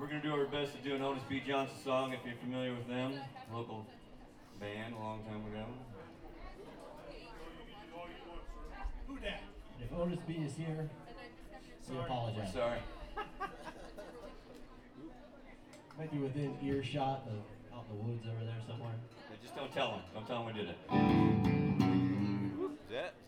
We're going to do our best to do an Otis B. Johnson song if you're familiar with them. Local band a long time ago. Who dat? If Otis B is here, we apologize. Sorry. Might be within earshot of out in the woods over there somewhere. Yeah, just don't tell him. Don't tell him we did it. Is that?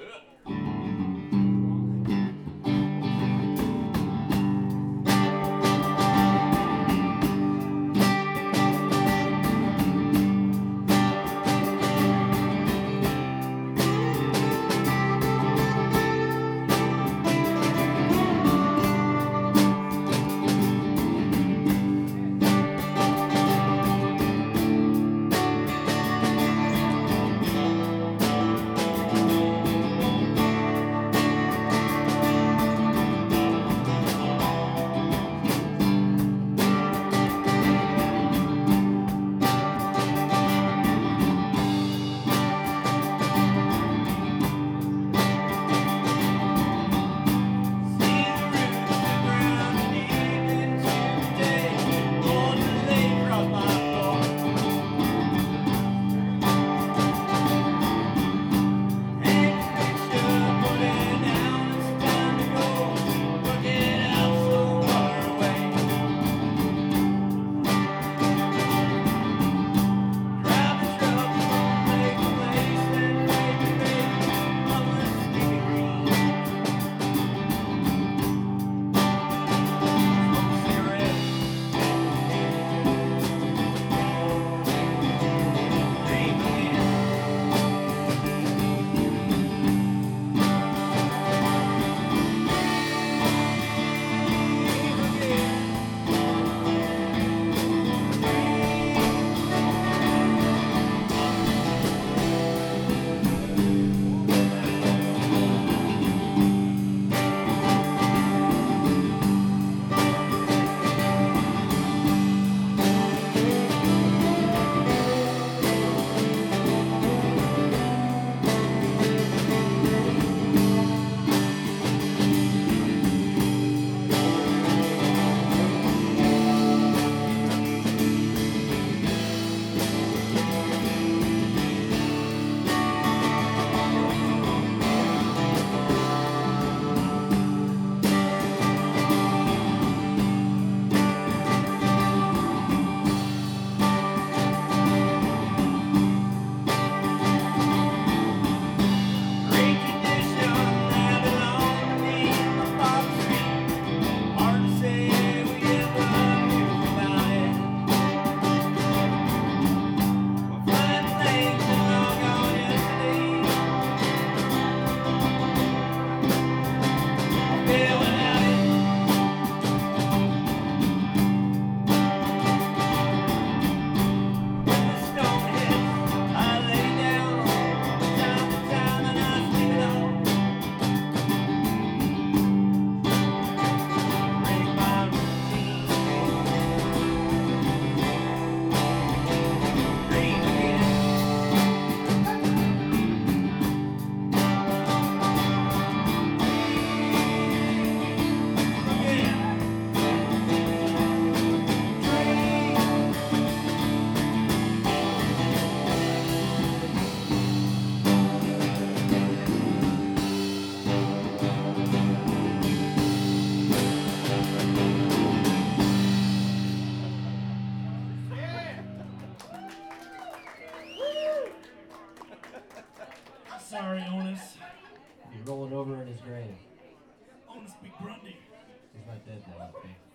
Sorry, Onus. He's rolling over in his grave. Onus Big Grundy. He's not dead though, okay?